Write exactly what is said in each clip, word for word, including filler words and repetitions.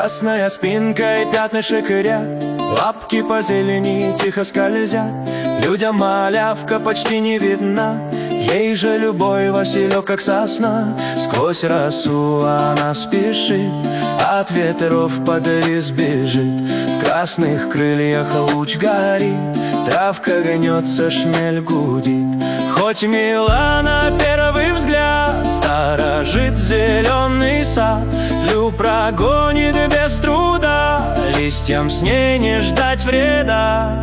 Красная спинка и пятнышек и ряд, лапки по зелени тихо скользят. Людям малявка почти не видна, ей же любой Василек как сосна. Сквозь росу она спешит, от ветров под лес бежит. В красных крыльях луч горит, травка гнется, шмель гудит. Хоть мила на первый взгляд, сторожит зеленый сад, тлю прогонит без труда, листьям с ней не ждать вреда.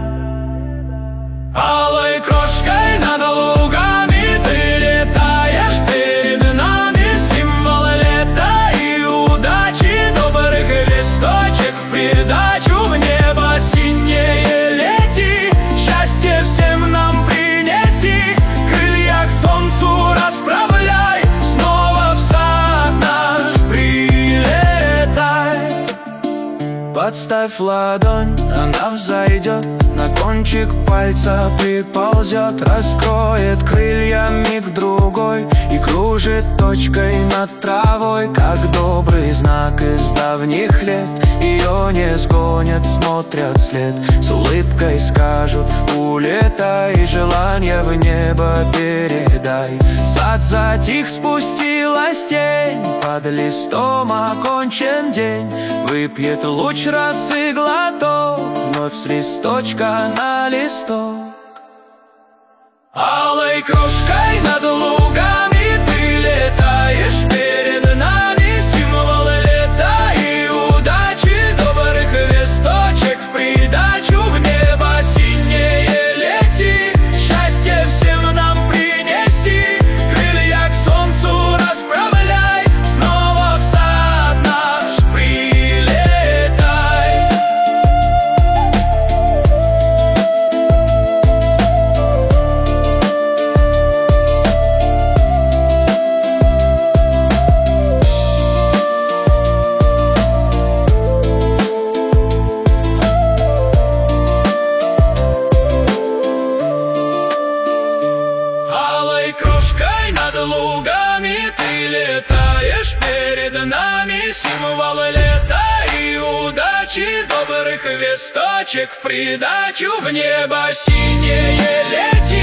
Алой крошкой над лугами ты летаешь перед нами, символ лета и удачи, добрых листочек в придачу. В небо синее лети, счастье всем нам принеси, крылья к солнцу расправляй, снова в сад наш прилетай. Подставь ладонь, она взойдет, на кончик пальца приползет, раскроет крылья миг-другой и кружит точкой над травой. Как добрый знак из давних лет, ее не сгонят, смотрят вслед, с улыбкой скажут: улетай, желание в небо передай. Сад затих, спустилась тень, под листом окончен день. Выпьет луч росы глоток, вновь с листочка на листок. Алой крошкой над лугами ты летаешь перед нами, символ лета и удачи, добрых весточек в придачу. В небо синее лети, счастье всем нам принеси, крылья к солнцу расправляй, снова в сад наш прилетай. Алой крошкой над лугами ты летаешь перед нами, символ лета и удачи, добрых весточек в придачу. В небо синее лети,